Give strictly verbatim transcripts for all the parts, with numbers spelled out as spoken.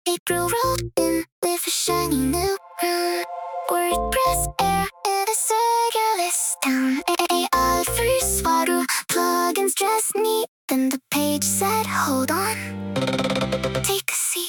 April rolled in with a shiny new run. WordPress air in a Serverless town. A I first water plugins just neat. Then the page said, hold on, take a seat.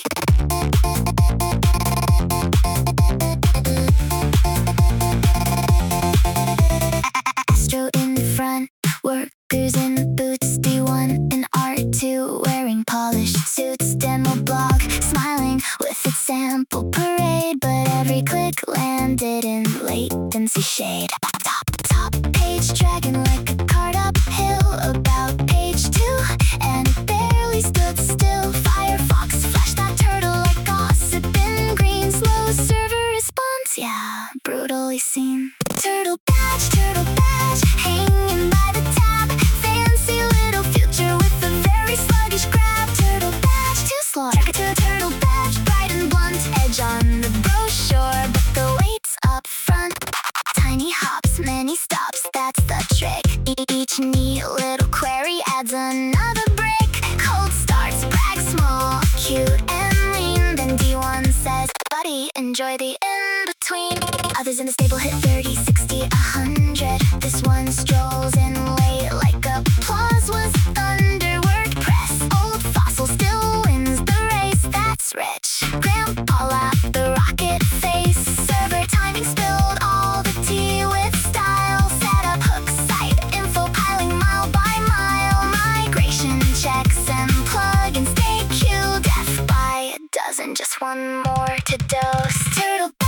Astro in front, workers in boots, D one and R two wearing polished suits. Demo blog smiling with its sample parade, but every click landed in latency shade. Top, top page dragging like a cart uphill. About page two, and it barely stood still. Firefox flashed that turtle like gossip in green. Slow server response, yeah, brutally seen. Turtle badge, turtle badge, hanging by the tab. Fancy little future with a very sluggish grab. Turtle badge, too slow. Track it to a turtle badge, bright and blunt edge on the brochure, but the weight's up front. Tiny hops, many stops, that's the trick. E each neat little query adds another brick. Cold starts, brag small, cute and lean. Then D one says, buddy, enjoy the in-between. Others in the stable hit thirty, sixty, a hundred. This one strolls in late like applause was thunder. WordPress, old fossil, still wins the race. That's rich. Grandpa laughed, the rocket face. Server timing spilled all the tea with style. Set up hook site, info piling mile by mile. Migration checks and plugins stay queued. Death by a dozen, just one more to dose. Turtle